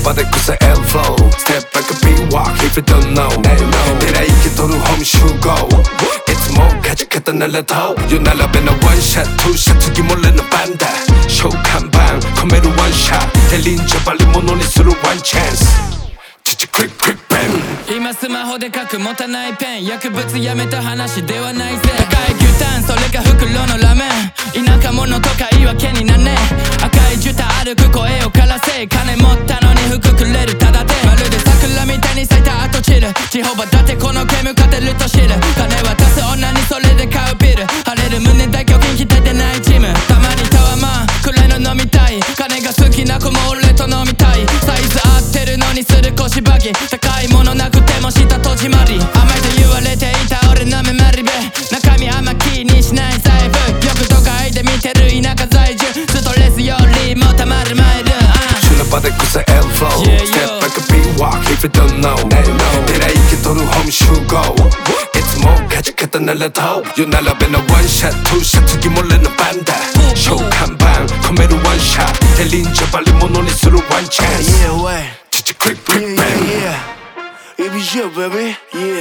바닥 구사 elbow Step back and be walk if you don't know 내가 이렇게 도는 home 슈고 It's more 가득했다 날라도 You 날라배나 one shot two shot 투기 몰래는 반다 쇼 한방 코메로 one shot 달린 저 빨리 못 오니 수로 one chance 지치 quick quick bang 今スマホで書く持たないペン薬物やめた話ではないぜ高い牛タンそれか袋のラーメン田舎者とか言い訳になんね赤い絨毯歩く声をからせ金持ったのに服くれるただでまるで桜みたいに咲いた後散る地方だってこのゲーム勝てると知る金渡す女にそれで買うビール晴れる胸だけを元気出てないチームたまにタワマンくらいの飲みたい金が好きな子も俺と飲みたいサイズ合ってるのにする腰バギ高いものなくても下戸締まり甘いと言われていた俺のメマリベ中身あんま気にしない財布よく都会で見てる田舎在住ストレスよりもたまるマイル 바닥 구사 elbow Step back and be walk if you don't know 내가 이렇게 도는 home 슈고 It's more 가득했다 날라도 You 날라배나 one shot two shot 투기 몰래는 반다 쇼 한방 코메로 one shot 달린 저 빨리 못 오니 수로 one chance 지치 quick quick bang It be you baby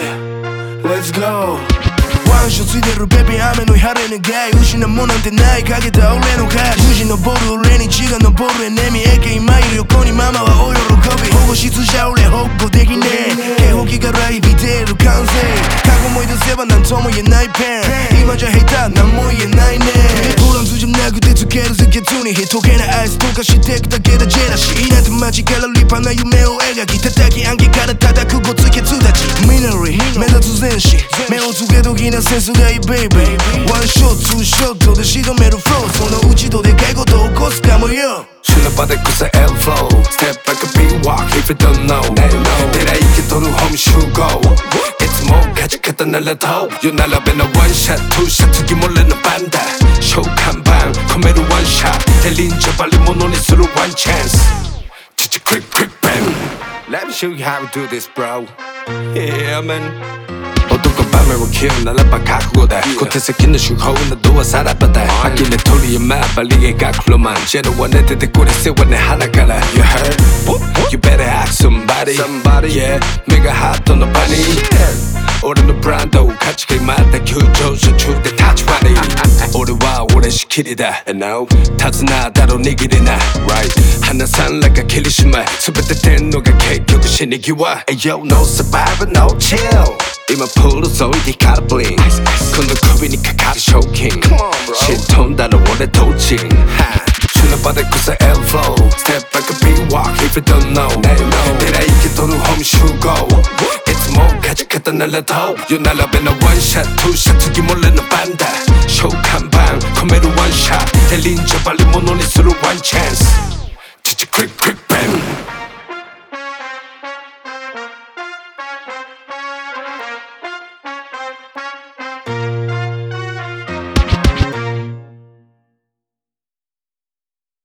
Let's goワンショついてるベビー雨の晴れぬがい失うもんなんてないかけた俺の価値無事登る俺に血が昇るエネミー AK 今いる横にママはお喜び保護室じゃ俺保護できねえ警報器から響いてる完成過去思い出せば何とも言えないペン今じゃ下手何も言えないねトランスじゃなくてつけるぜケツに溶けないアイス溶かしてくだけだジェラシーなんて街から立派な夢を描き叩き暗記から叩くごつケツたちミナリー目立つ前進目をつけときなセンスがいいベイベーワンショットツーショットで仕留めるフローそのうちどでかいこと起こすかもよ 바닥 구사 elbow Step back and be walk if you don't know 내가 이렇게 도는 home 슈고 It's more 가득했다 날라도 You 날라배나 one shot two shot 투기 몰래는 반다 쇼 한방 코메로 one shot 달린 저 빨리 못 오니 수로 one chance 지치 quick quick bang Let me show you how we do this bro Yeah man 어두운 밤을 키운 날라봐 가꾸고다 겉에 새끼는 슈호우 너도와 살아봤다 아끼는 토리의 말 빨리 가클로만 쟤는 원해 대대 꼴에 세워내 하나가라 You heard? You better ask somebody Yeah 내가 hot on the bunny 올해는 브랜드 같이 게임하다 규조서 줄때 타치와니 오래와 오래 시키리다 And now 타즈나 따로 네 길이나 Right 하나 산라가 킬리시마 수배때 된 너가 케이크 신이기와 Ayo no survivor no chill 이만 풀어서 이게 gotta bling 근데 컵이니까 gotta show king 신톤 따로 오래 도칭 슈는 바닥 구사 elbow Step back and be walk if you don't know 내가 이렇게 도는 home 슈고 It's more 가득했다 날라도 You 날라배나 one shot two shot 투기 몰래는 반다 쇼 한방 코메로 one shot 달린 저 빨리 못 오니 수로 one chance